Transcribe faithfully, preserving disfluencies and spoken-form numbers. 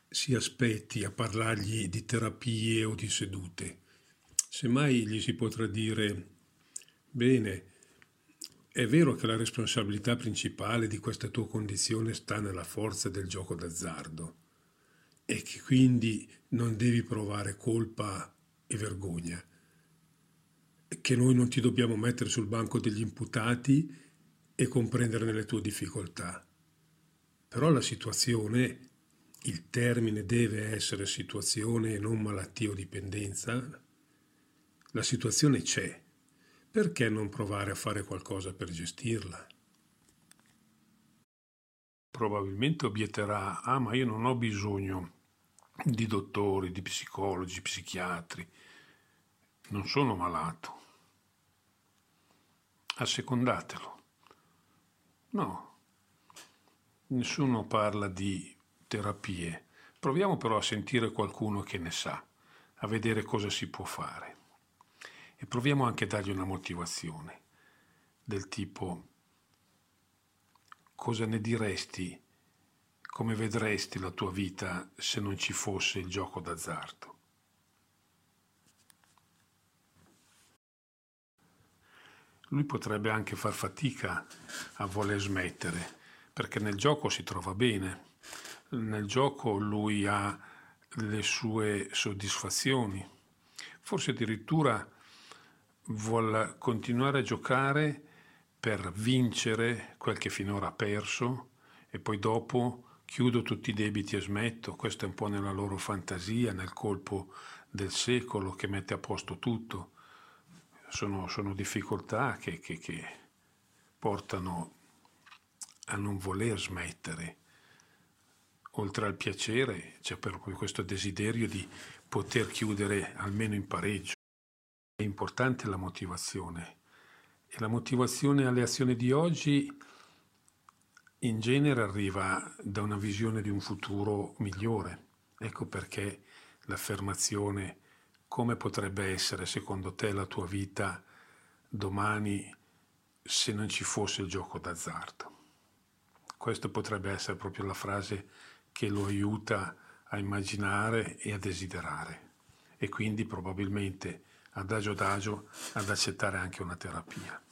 si aspetti a parlargli di terapie o di sedute. Semmai gli si potrà dire: bene, è vero che la responsabilità principale di questa tua condizione sta nella forza del gioco d'azzardo e che quindi non devi provare colpa e vergogna, che noi non ti dobbiamo mettere sul banco degli imputati e comprendere le tue difficoltà. Però la situazione, il termine deve essere situazione e non malattia o dipendenza, la situazione c'è. Perché non provare a fare qualcosa per gestirla? Probabilmente obietterà: ah, ma io non ho bisogno di dottori, di psicologi, psichiatri, non sono malato. Assecondatelo. No, nessuno parla di terapie. Proviamo però a sentire qualcuno che ne sa, a vedere cosa si può fare. E proviamo anche a dargli una motivazione, del tipo: cosa ne diresti, come vedresti la tua vita se non ci fosse il gioco d'azzardo? Lui potrebbe anche far fatica a voler smettere, perché nel gioco si trova bene. Nel gioco lui ha le sue soddisfazioni. Forse addirittura vuole continuare a giocare per vincere quel che finora ha perso e poi dopo chiudo tutti i debiti e smetto. Questo è un po' nella loro fantasia, nel colpo del secolo che mette a posto tutto. Sono, sono difficoltà che, che, che portano a non voler smettere. Oltre al piacere c'è proprio questo desiderio di poter chiudere almeno in pareggio. È importante la motivazione, e la motivazione alle azioni di oggi in genere arriva da una visione di un futuro migliore. Ecco perché l'affermazione: come potrebbe essere secondo te la tua vita domani se non ci fosse il gioco d'azzardo? Questa potrebbe essere proprio la frase che lo aiuta a immaginare e a desiderare, e quindi probabilmente adagio adagio ad accettare anche una terapia.